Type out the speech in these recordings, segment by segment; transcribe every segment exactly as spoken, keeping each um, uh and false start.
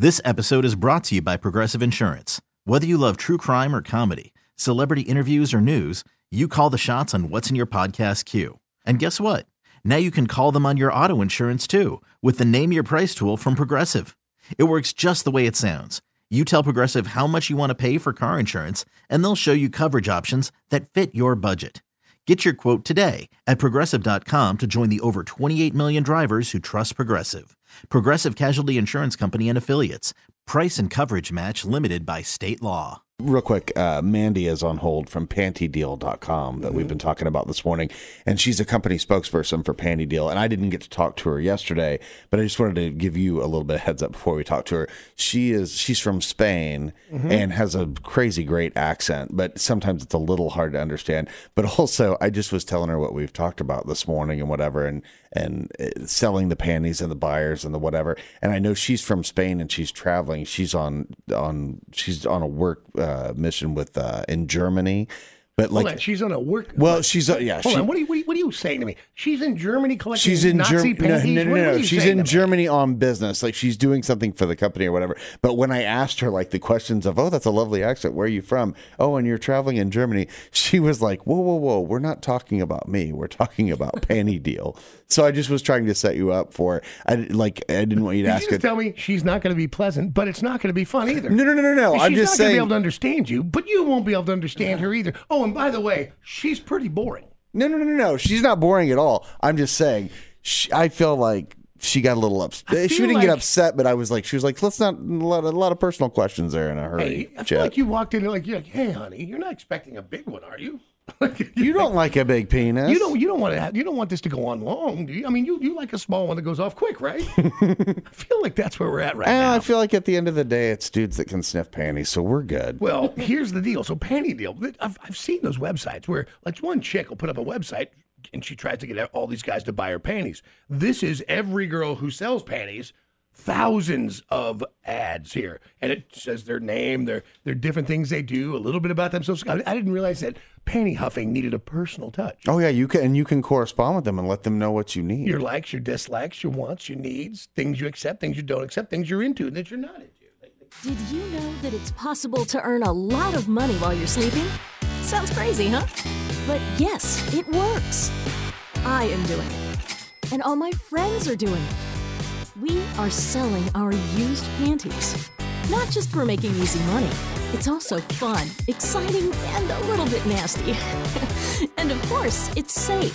This episode is brought to you by Progressive Insurance. Whether you love true crime or comedy, celebrity interviews or news, you call the shots on what's in your podcast queue. And guess what? Now you can call them on your auto insurance too with the Name Your Price tool from Progressive. It works just the way it sounds. You tell Progressive how much you want to pay for car insurance, and they'll show you coverage options that fit your budget. Get your quote today at Progressive dot com to join the over twenty-eight million drivers who trust Progressive. Progressive Casualty Insurance Company and Affiliates. Price and coverage match limited by state law. Real quick, uh, Mandy is on hold from Panty Deal dot com that mm-hmm. we've been talking about this morning, and she's a company spokesperson for Panty Deal, and I didn't get to talk to her yesterday, but I just wanted to give you a little bit of heads up before we talk to her. She is she's from Spain mm-hmm. and has a crazy great accent, but sometimes it's a little hard to understand. But also, I just was telling her what we've talked about this morning and whatever, and and selling the panties and the buyers and the whatever. And I know she's from Spain and she's traveling. She's on on she's on a work uh, mission with uh, in Germany. But like, Hold on, she's on a work. Well, what? she's uh, yeah. Hold she, on, what are, you, what, are you, what are you saying to me? She's in Germany collecting she's in Nazi Ger- panties? No, no, no, what, no. what are you She's saying in to Germany on business. Like she's doing something for the company or whatever. But when I asked her like the questions of, oh, that's a lovely accent. Where are you from? Oh, and you're traveling in Germany. She was like, whoa, whoa, whoa. We're not talking about me. We're talking about Panty Deal. So I just was trying to set you up for. I like. I didn't want you to Did ask you just it. tell me she's not going to be pleasant, but it's not going to be fun either. No, no, no, no, no. She's I'm just not saying. going to be able to understand you, but you won't be able to understand her either. Oh, and by the way, she's pretty boring. No, no, no, no, no. She's not boring at all. I'm just saying. She, I feel like she got a little upset. She didn't like, get upset, but I was like, she was like, let's not a lot, a lot of personal questions there in a hurry. Hey, I feel like you walked in like you're like, hey, honey, you're not expecting a big one, are you? You don't like a big penis. You don't. You don't want to. Have, you don't want this to go on long, do you? I mean, you, you like a small one that goes off quick, right? I feel like that's where we're at right uh, now. I feel like at the end of the day, it's dudes that can sniff panties, so we're good. Well, here's the deal. So Panty Deal, I've I've seen those websites where like one chick will put up a website and she tries to get all these guys to buy her panties. This is every girl who sells panties. Thousands of ads here, and it says their name, their their different things they do, a little bit about themselves. I, I didn't realize that panty huffing needed a personal touch. Oh yeah, you can, and you can correspond with them and let them know what you need. Your likes, your dislikes, your wants, your needs, things you accept, things you don't accept, things you're into and that you're not into. Did you know that it's possible to earn a lot of money while you're sleeping? Sounds crazy, huh? But yes, it works. I am doing it, and all my friends are doing it. We are selling our used panties. Not just for making easy money. It's also fun, exciting, and a little bit nasty. And of course, it's safe.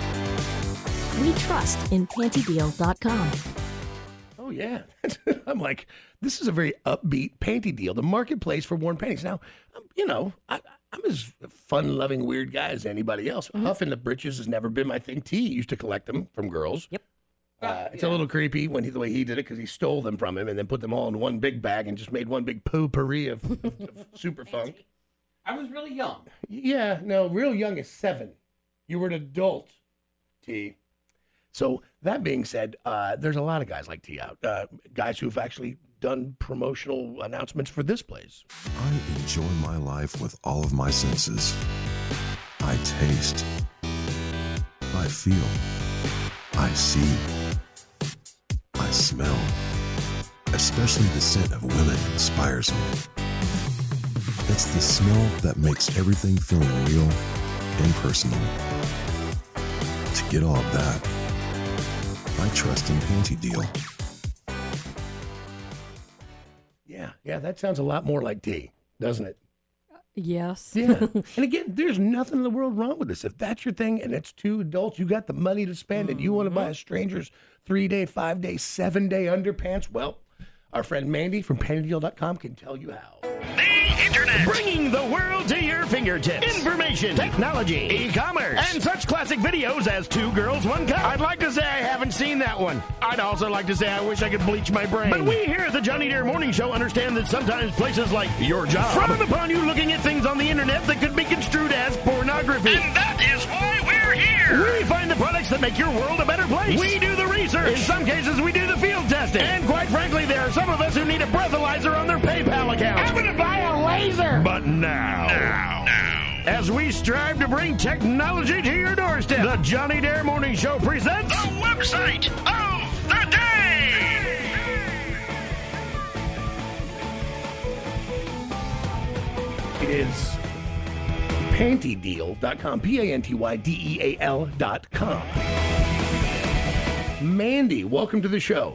We trust in Panty Deal dot com. Oh, yeah. I'm like, this is a very upbeat Panty Deal, the marketplace for worn panties. Now, you know, I, I'm as fun-loving, weird guy as anybody else. Mm-hmm. Huffing the britches has never been my thing. T used to collect them from girls. Yep. Uh, it's yeah. a little creepy when he, the way he did it because he stole them from him and then put them all in one big bag and just made one big potpourri of, of super funk. I was really young. Yeah, no, real young is seven. You were an adult, T. So that being said, uh, there's a lot of guys like T out, uh, guys who've actually done promotional announcements for this place. I enjoy my life with all of my senses. I taste. I feel. I see, I smell, especially the scent of women inspires me. It's the smell that makes everything feel real and personal. To get all of that, I trust in Panty Deal. Yeah, yeah, that sounds a lot more like T, doesn't it? Yes. Yeah. And again, there's nothing in the world wrong with this. If that's your thing and it's two adults, you got the money to spend, and you want to buy a stranger's three-day, five-day, seven-day underpants, well, our friend Mandy from Panty Deal dot com can tell you how. The Internet. Bringing the world to your fingertips. Information, technology, e-commerce, and such classic videos as Two Girls, One Cup. I'd like to say I haven't seen that one. I'd also like to say I wish I could bleach my brain. But we here at the Johnny Dare Morning Show understand that sometimes places like your job frown upon you looking at things on the Internet that could be construed as pornography. And that is why we're here. We find the products that make your world a better place. We do the research. In some cases, we do the field testing. And quite frankly, there are some of us who need a breathalyzer on their PayPal account. I'm going to buy a laser. But now, now, now, as we strive to bring technology to your doorstep, the Johnny Dare Morning Show presents the website of the day. It is panty deal dot com, P A N T Y D E A L dot com. Mandy, welcome to the show.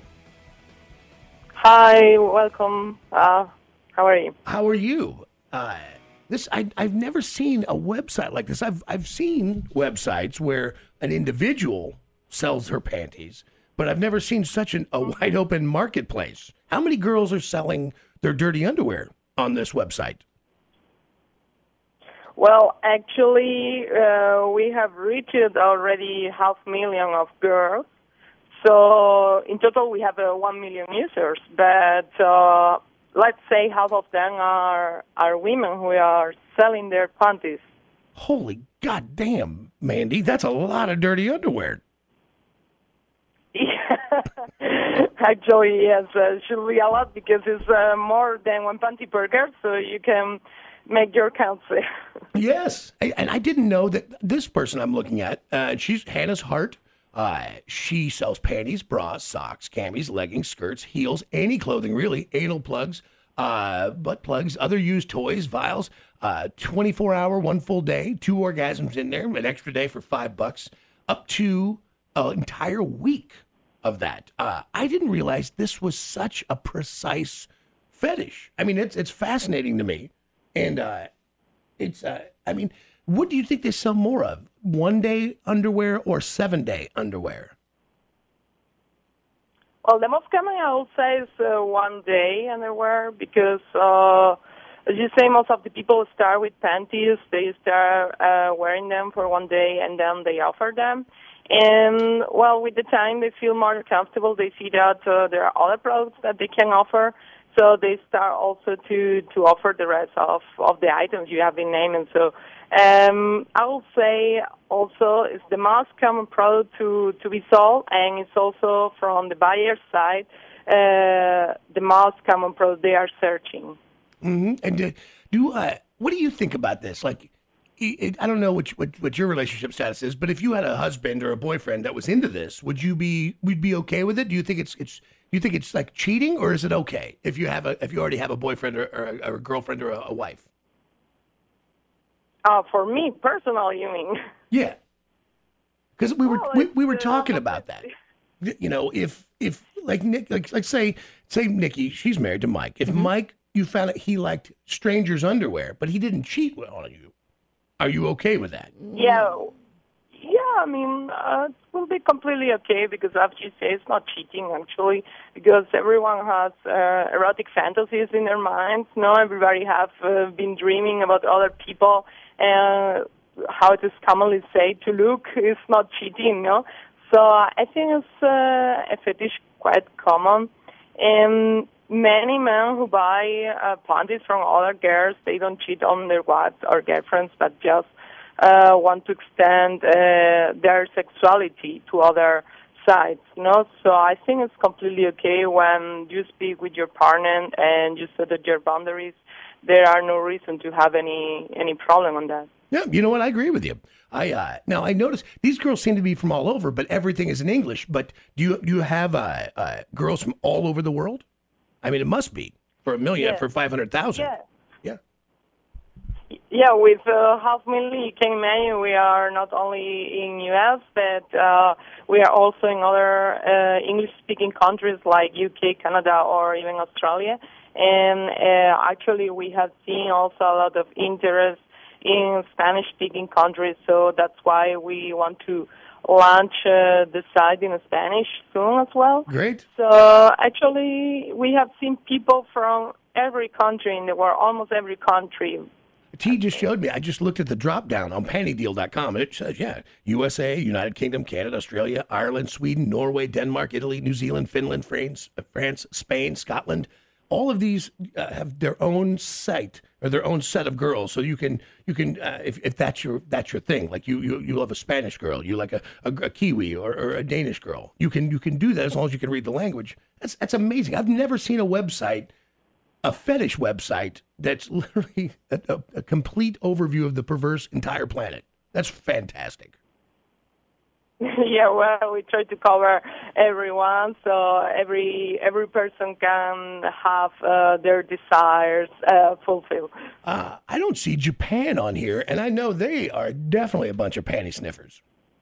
Hi, welcome. Uh, how are you? How are you? Uh, this I, I've never seen a website like this. I've I've seen websites where an individual sells her panties, but I've never seen such an, a wide open marketplace. How many girls are selling their dirty underwear on this website? Well, actually, uh, we have reached already half million of girls. So in total, we have uh, one million users. But uh, let's say half of them are are women who are selling their panties. Holy goddamn, Mandy, that's a lot of dirty underwear. Actually, yes, uh, should be a lot because it's uh, more than one panty per girl, so you can make your counts. Yes, and I didn't know that this person I'm looking at, uh, she's Hannah's Heart. Uh, she sells panties, bras, socks, camis, leggings, skirts, heels, any clothing really, anal plugs, uh, butt plugs, other used toys, vials, uh, twenty-four hour, one full day, two orgasms in there, an extra day for five bucks, up to an entire week of that. Uh, I didn't realize this was such a precise fetish. I mean, it's it's fascinating to me. And uh, it's, uh, I mean, what do you think they sell more of? One day underwear or seven day underwear? Well, the most common I would say is uh, one day underwear because, uh, as you say, most of the people start with panties. They start uh, wearing them for one day and then they offer them. And, well, with the time they feel more comfortable. They see that uh, there are other products that they can offer. So they start also to, to offer the rest of, of the items you have been naming. So um, I will say also it's the most common product to, to be sold, and it's also from the buyer's side uh, the most common product they are searching. Mm-hmm. And do, do uh, what do you think about this? Like, it, I don't know what, what what your relationship status is, but if you had a husband or a boyfriend that was into this, would you be would be okay with it? Do you think it's it's do you think it's like cheating, or is it okay if you have a if you already have a boyfriend or, or, a, or a girlfriend or a, a wife? Uh, for me personally, you mean? Yeah, because we were Well, we, we were it's, talking uh, about that. You know, if if like Nick like like say say Nikki, she's married to Mike. If mm-hmm. Mike, you found out he liked strangers' underwear, but he didn't cheat on you. Are you okay with that? Yeah, yeah. I mean, uh, it will be completely okay because, as you say, it's not cheating actually, because everyone has uh, erotic fantasies in their minds. No, everybody have uh, been dreaming about other people, and how it is commonly said to look is not cheating. No, so I think it's uh, a fetish quite common, and many men who buy uh, panties from other girls, they don't cheat on their wives or girlfriends, but just uh, want to extend uh, their sexuality to other sides. No, so I think it's completely okay when you speak with your partner and you set your boundaries. There are no reason to have any any problem on that. Yeah, you know what? I agree with you. I uh, now I notice these girls seem to be from all over, but everything is in English. But do you do you have uh, uh, girls from all over the world? I mean, it must be for a million, yeah. for five hundred thousand. Yeah. Yeah. Yeah, with uh, half million, you can imagine we are not only in U S, but uh, we are also in other uh, English-speaking countries like U K, Canada, or even Australia. And uh, actually, we have seen also a lot of interest in Spanish-speaking countries, so that's why we want to launch uh, the site in Spanish soon as well. Great. So actually, we have seen people from every country in the world, almost every country. T just showed me. I just looked at the drop down on panty deal dot com, and it says, yeah, U S A, United Kingdom, Canada, Australia, Ireland, Sweden, Norway, Denmark, Italy, New Zealand, Finland, France, France, Spain, Scotland. All of these uh, have their own site or their own set of girls, so you can you can uh, if if that's your that's your thing, like you you, you love a Spanish girl, you like a, a, a Kiwi or, or a Danish girl, you can you can do that as long as you can read the language. That's that's amazing. I've never seen a website, a fetish website that's literally a, a, a complete overview of the perverse entire planet. That's fantastic. Yeah, well, we try to cover everyone, so every every person can have uh, their desires uh, fulfilled. Uh, I don't see Japan on here, and I know they are definitely a bunch of panty sniffers.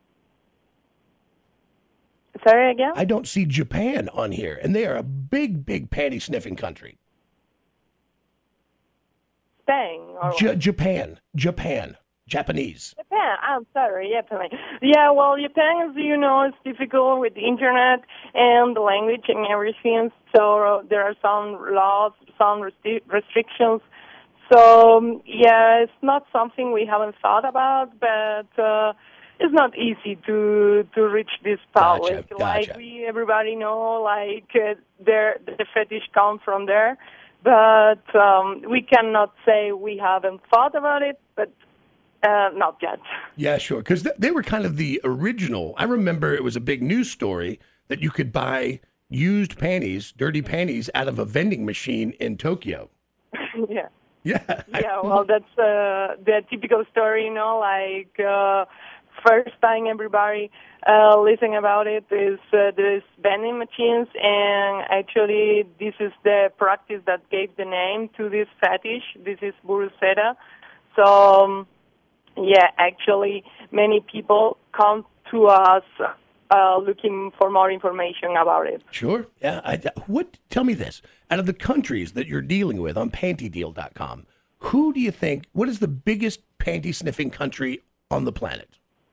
Sorry again? I don't see Japan on here, and they are a big, big panty sniffing country. Spain or J- Japan, Japan, Japanese. Japan. I'm sorry, Japan. Yeah, well, Japan, as you know, is difficult with the internet and the language and everything. So there are some laws, some resti- restrictions. So um, yeah, it's not something we haven't thought about, but uh, it's not easy to to reach this public. Gotcha, Like gotcha. we, everybody know, like uh, there the fetish come from there. But um, we cannot say we haven't thought about it, but uh, not yet. Yeah, sure, because th- they were kind of the original. I remember it was a big news story that you could buy used panties, dirty panties, out of a vending machine in Tokyo. Yeah. Yeah. Yeah, well, that's uh, the typical story, you know, like uh, first time everybody uh, listening about it is uh, there's vending machines, and actually this is the practice that gave the name to this fetish. This is buruseta. So, um, yeah, actually many people come to us uh, looking for more information about it. Sure. Yeah. I, what? Tell me this: out of the countries that you're dealing with on panty deal dot com, who do you think? What is the biggest panty sniffing country on the planet?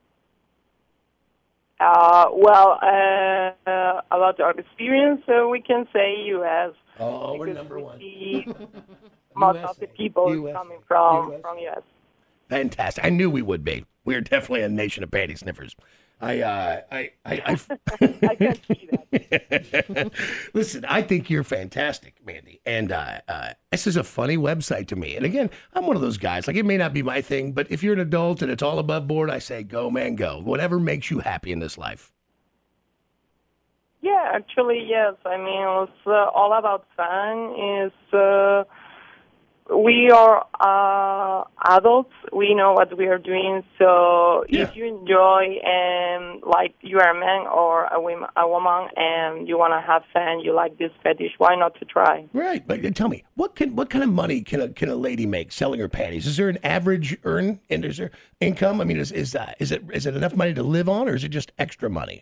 Uh, well, uh, uh, about our experience, uh, we can say U S Oh, we're because number we one. see most of the people U S A. coming from U S. from U S Fantastic. I knew we would be. We're definitely a nation of panty sniffers. I, uh, I, I, I, I can see that. Listen, I think you're fantastic, Mandy. And uh, uh, this is a funny website to me. And again, I'm one of those guys. Like, it may not be my thing, but if you're an adult and it's all above board, I say, go, man, go. Whatever makes you happy in this life. Yeah, actually, yes. I mean, it's uh, all about fun. Is uh, we are uh, adults. We know what we are doing. So Yeah. if you enjoy and like you are a man or a woman, a woman, and you want to have fun, you like this fetish, why not to try? Right. But uh, tell me, what can what kind of money can a can a lady make selling her panties? Is there an average earn and is there income? I mean, is is uh, is it is it enough money to live on, or is it just extra money?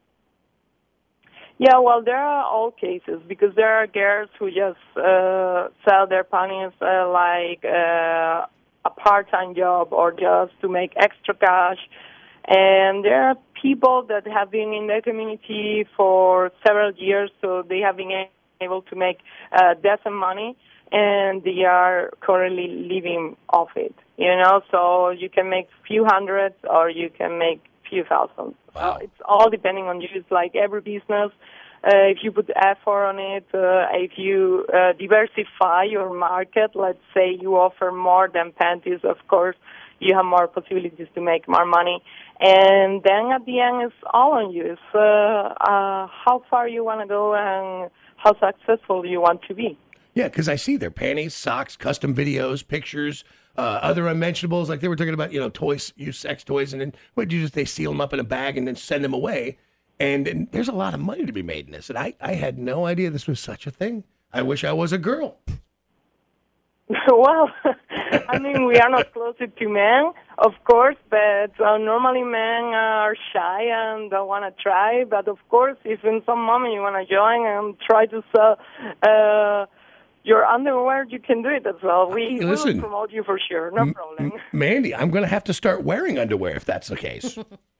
Yeah, well, there are all cases because there are girls who just uh, sell their panties uh, like uh, a part-time job or just to make extra cash. And there are people that have been in the community for several years, so they have been able to make uh, decent money, and they are currently living off it. You know, so you can make few hundreds or you can make few thousands. Wow. Uh, it's all depending on you. It's like every business. Uh, if you put effort on it, uh, if you uh, diversify your market, let's say you offer more than panties, of course, you have more possibilities to make more money. And then at the end, it's all on you. It's uh, uh, how far you want to go and how successful you want to be. Yeah, because I see their panties, socks, custom videos, pictures, uh, other unmentionables. Like they were talking about, you know, toys, use sex toys, and then what do you just they seal them up in a bag and then send them away. And, and there's a lot of money to be made in this. And I, I had no idea this was such a thing. I wish I was a girl. Well, I mean, we are not closer to men, of course, but uh, normally men are shy and don't want to try. But of course, if in some moment you want to join and try to sell uh, your underwear, you can do it as well. We Hey, listen. will promote you for sure, no M- problem. M- Mandy, I'm going to have to start wearing underwear if that's the case.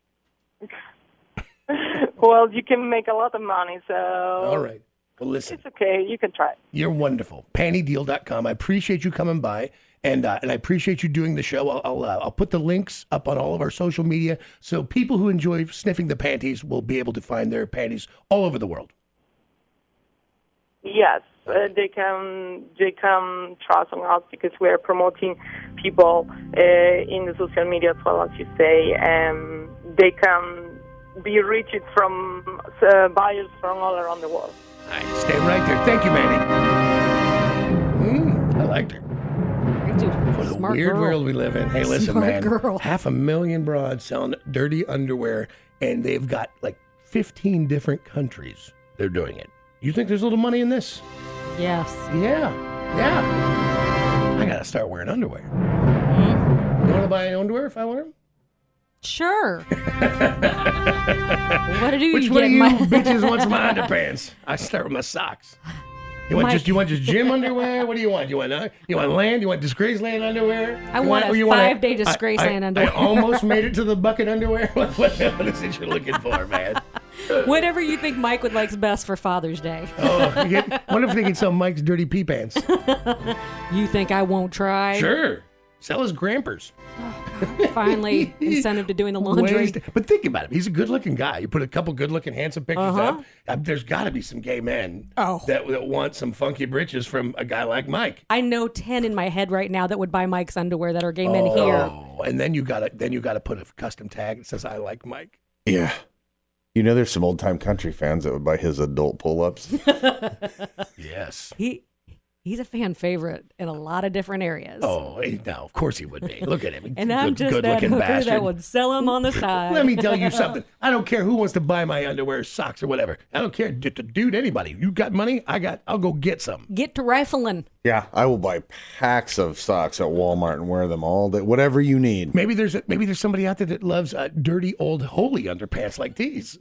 Well, you can make a lot of money, so All right. Well, listen, it's okay. You can try. you're wonderful. panty deal dot com. I appreciate you coming by, and uh, and I appreciate you doing the show. I'll I'll, uh, I'll put the links up on all of our social media so people who enjoy sniffing the panties will be able to find their panties all over the world. Yes, uh, they can they can trust on us because we are promoting people uh, in the social media as well, as you say, and they can be reached from uh, buyers from all around the world. All right, stay right there. Thank you, Mandy. Mm, I liked her. What a Smart weird girl. world we live in. Hey, listen, Smart man. girl. Half a million broads selling dirty underwear and they've got like fifteen different countries they're doing it. You think there's a little money in this? Yes. Yeah, yeah. I gotta start wearing underwear. Mm-hmm. You want to buy underwear if I wear them? Sure. What do you Which get one of you my... bitches wants my underpants? I start with my socks. You want My- just you want just gym underwear? What do you want? You want uh, you want land? You want disgrace land underwear? I You want a or you want five-day disgrace I- I- land underwear. I almost made it to the bucket underwear. What, what, what is it you're looking for, man? Whatever you think Mike would likes best for Father's Day. Oh, you get, wonder if they can sell Mike's dirty pee pants. You think I won't try? Sure, sell his grampers. Finally, incentive to doing the laundry. Ways to- but think about it. He's a good-looking guy. You put a couple good-looking, handsome pictures Uh-huh. up. Uh, there's got to be some gay men Oh. that, that want some funky britches from a guy like Mike. I know ten in my head right now that would buy Mike's underwear that are gay men here. Oh, and then you gotta then you gotta put a custom tag that says "I like Mike." Yeah. You know, there's some old time country fans that would buy his adult pull ups. Yes. He he's a fan favorite in a lot of different areas. Oh, he- no, of course he would be. Look at him. and good, I'm just that good-looking hooker bastard. that would sell them on the side. Let me tell you something. I don't care who wants to buy my underwear, socks, or whatever. I don't care, D- d- dude. Anybody? You got money? I got. I'll go get some. Get to rifling. Yeah. I will buy packs of socks at Walmart and wear them all day, whatever you need. Maybe there's a, maybe there's somebody out there that loves uh, dirty old holy underpants like these,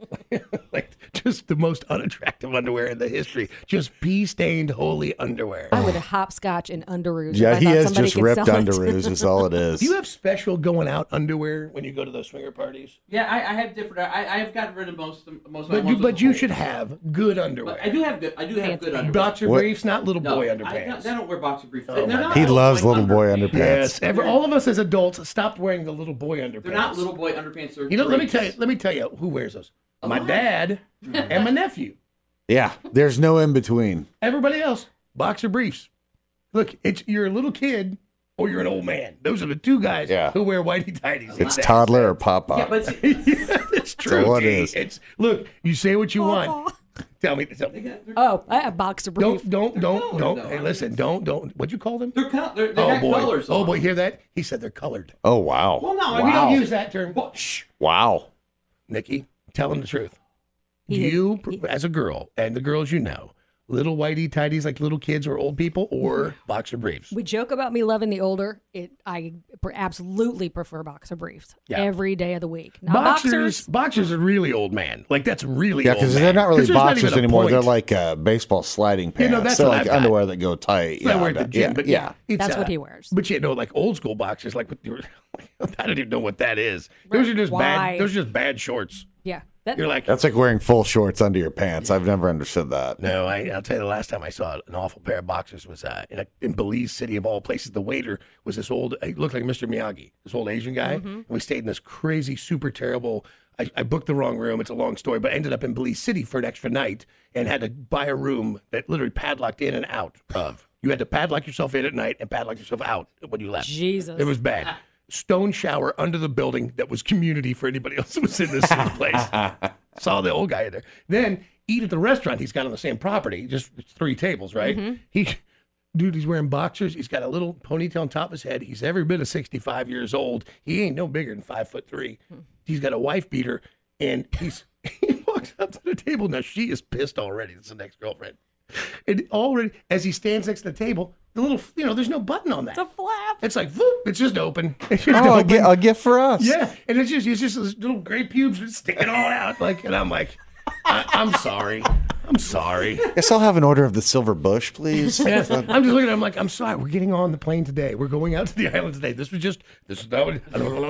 like just the most unattractive underwear in the history. Just pea stained holy underwear. I would hopscotch in underoos. if Yeah, I he thought has somebody just could ripped sell it. underoos. Is all it is. Do you have special going out underwear when you go to those swinger parties? Yeah, I, I have different. I, I have gotten rid of most of most of my But you, ones but with you holes. should have good underwear. But I do have good. I do have good underwear. Boxer What? briefs, not little No, boy I, underpants. don't- I don't wear boxer briefs. Oh, They're my not He little loves boy little boy underpants. Yes, every, all of us as adults stopped wearing the little boy underpants. They're not little boy underpants. They're You know, let me briefs. tell you. Let me tell you who wears those. A My lot. dad and my nephew. Yeah. There's no in between. Everybody else, boxer briefs. Look, it's you're a little kid or you're an old man. Those are the two guys Yeah. who wear whitey tighties. It's toddler or pop Yeah, up. but see, It's true. So it T. is. It's look. You say what you want. Tell me. Tell me. Oh, I have boxer brief. Don't don't don't colored, don't. though. Hey, listen. Don't don't. What'd you call them? they're col- they're, they Oh got boy. colors. Oh on boy. them. Hear that? He said they're colored. Oh, wow. Well, no, I We mean, don't Wow. use that term. Well, Shh, Wow. Nikki. Tell him the truth. He- you, he- as a girl, and the girls you know, little whitey tighties like little kids or old people, or boxer briefs. We joke about me loving the older. It I pr- absolutely prefer boxer briefs Yeah. every day of the week. Not Boxers, boxers. boxers are really old man. Like that's really Yeah, old because man. they're not really 'Cause there's not boxers even a anymore. point. They're like uh, baseball sliding pants. You know, that's they're what like I've got. underwear that go tight. I Yeah, wear at the that- gym, yeah, but yeah. it's, That's uh, what he wears. But you know, like old school boxers, like with your, I don't even know what that is. Those are just Why? bad. Those are just bad shorts. Yeah. That, You're like, That's like wearing full shorts under your pants. I've never understood that. no, I, I'll tell you, the last time I saw an awful pair of boxers was uh, in, a, in Belize City of all places. The waiter was this old, he looked like Mister Miyagi, this old Asian guy. And we stayed in this crazy, super terrible. I, I booked the wrong room. It's a long story, but I ended up in Belize City for an extra night and had to buy a room that literally padlocked in and out of. You had to padlock yourself in at night and padlock yourself out when you left. Jesus. It was bad. Stone shower under the building that was community for anybody else that was in this place. Saw the old guy in there. Then eat at the restaurant he's got on the same property, just three tables, right? He, dude, he's wearing boxers. He's got a little ponytail on top of his head. He's every bit of sixty-five years old. He ain't no bigger than five foot three. He's got a wife beater, and he's he walks up to the table. Now she is pissed already. This is the next girlfriend. And already, as he stands next to the table, the little, you know, there's no button on that. It's a flap. It's like, whoop, it's just open. It's just Oh, a, open. gi- a gift for us. Yeah, and it's just it's just those little gray pubes just sticking all out. Like, and I'm like, I, I'm sorry, I'm sorry. Guess I'll have an order of the silver bush, please. Yeah, I'm just looking at him like, I'm sorry. We're getting on the plane today. We're going out to the island today. This was just this is not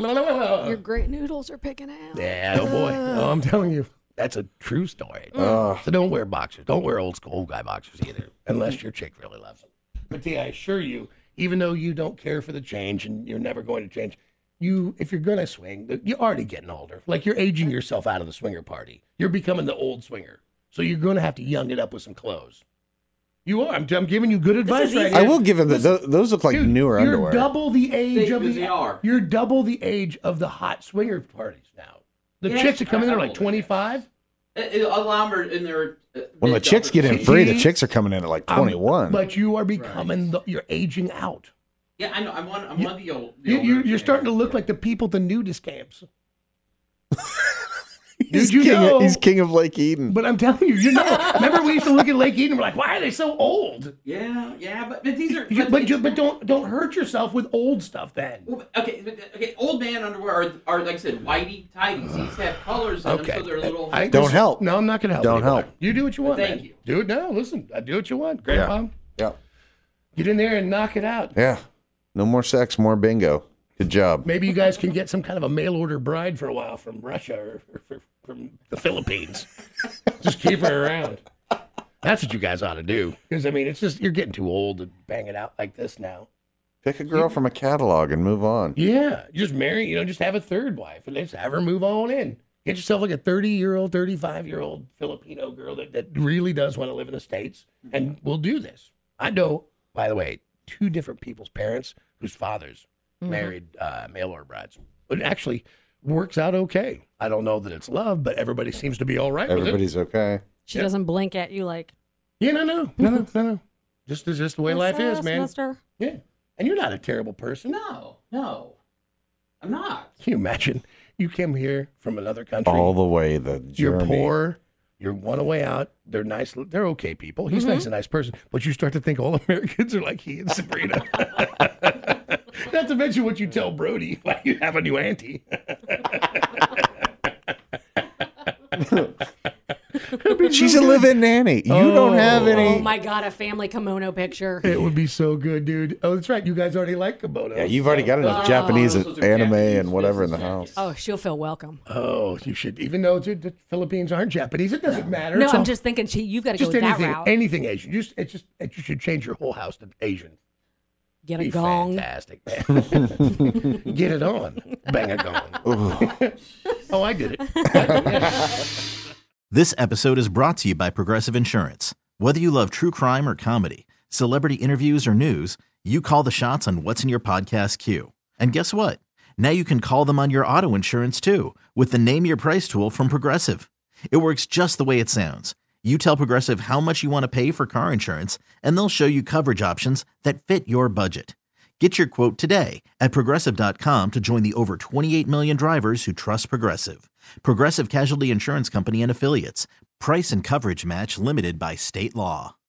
what. Your great noodles are picking out. Yeah, oh boy. Oh, I'm telling you, that's a true story. So don't wear boxers. Don't wear old school guy boxers either, unless your chick really loves them. But T, I assure you, even though you don't care for the change and you're never going to change, you if you're gonna swing, you're already getting older. Like you're aging yourself out of the swinger party. You're becoming the old swinger. So you're gonna have to young it up with some clothes. You are. I'm, I'm giving you good advice is right easy. here. I will give him that. Those, those look like Dude, newer you're underwear. double the age They- of the. they are. You're double the age of the hot swinger parties now. The Yes, chicks that come in I- there I like will, yeah. twenty-five. It, it, a lot of them are in their. Uh, when the mid- chicks get in See? free, the chicks are coming in at like Um, twenty-one. But you are becoming. The, you're aging out. Yeah, I know. I'm on. I'm on the old. The You, older you're, you're chain. starting to look like the people at the nudist camps. He's, Dude, you king know. of, he's king of Lake Eden. But I'm telling you, you know. Remember we used to look at Lake Eden and we're like, why are they so old? Yeah, yeah, but, but these are. You- But, but, it's- you- but don't don't hurt yourself with old stuff then. well, okay, but, okay. Old man underwear are, are like I said, whitey tighties. These have colors in Okay. them, so they're a little. I- Don't help. No, I'm not going to help. Don't anymore. help. You do what you want, Thank man. you. Do it now. Listen, I do what you want, Grandpa. Yeah. Get in there and knock it out. Yeah. No more sex, more bingo. Good job. Maybe you guys can get some kind of a mail order bride for a while from Russia or, or, or from the Philippines. Just keep her around. That's what you guys ought to do. Because, I mean, it's just, you're getting too old to bang it out like this now. Pick a girl from a catalog and move on. Yeah. You just marry, you know, just have a third wife and just have her move on in. Get yourself like a thirty-year-old, thirty-five-year-old Filipino girl that, that really does want to live in the States and will do this. I know, by the way, two different people's parents whose fathers Mm-hmm. married uh, mail order brides. It actually works out okay. I don't know that it's love, but everybody seems to be all right with it. Everybody's okay. She Yeah. doesn't blink at you like, Yeah, no, no, no, no, no, no. Just, it's just the way life is, "What's man. this, mister?" Yeah. And you're not a terrible person. No, no, I'm not. Can you imagine? You came here from another country. All the way the You're journey. poor. You're one away out. They're nice. They're okay people. He's nice, a nice person. But you start to think all Americans are like he and Sabrina. Not to mention what you tell Brody while you have a new auntie. She's a live-in nanny. You don't have any. Oh my God, a family kimono picture. It would be so good, dude. Oh, that's right. You guys already like kimonos. Yeah, you've already got enough Oh, Japanese those are anime Japanese and whatever in the business house. jackets. Oh, she'll feel welcome. Oh, you should. Even though dude, the Philippines aren't Japanese, it doesn't matter. No, It's I'm all- just thinking she, you've got to go just that anything, route. anything Asian. Just it just it, you should change your whole house to Asian. Get a Be gong. fantastic, man. Get it on. Bang a gong. Oh, I did it. I did it. This episode is brought to you by Progressive Insurance. Whether you love true crime or comedy, celebrity interviews or news, you call the shots on what's in your podcast queue. And guess what? Now you can call them on your auto insurance too with the Name Your Price tool from Progressive. It works just the way it sounds. You tell Progressive how much you want to pay for car insurance, and they'll show you coverage options that fit your budget. Get your quote today at Progressive dot com to join the over twenty-eight million drivers who trust Progressive. Progressive Casualty Insurance Company and Affiliates. Price and coverage match limited by state law.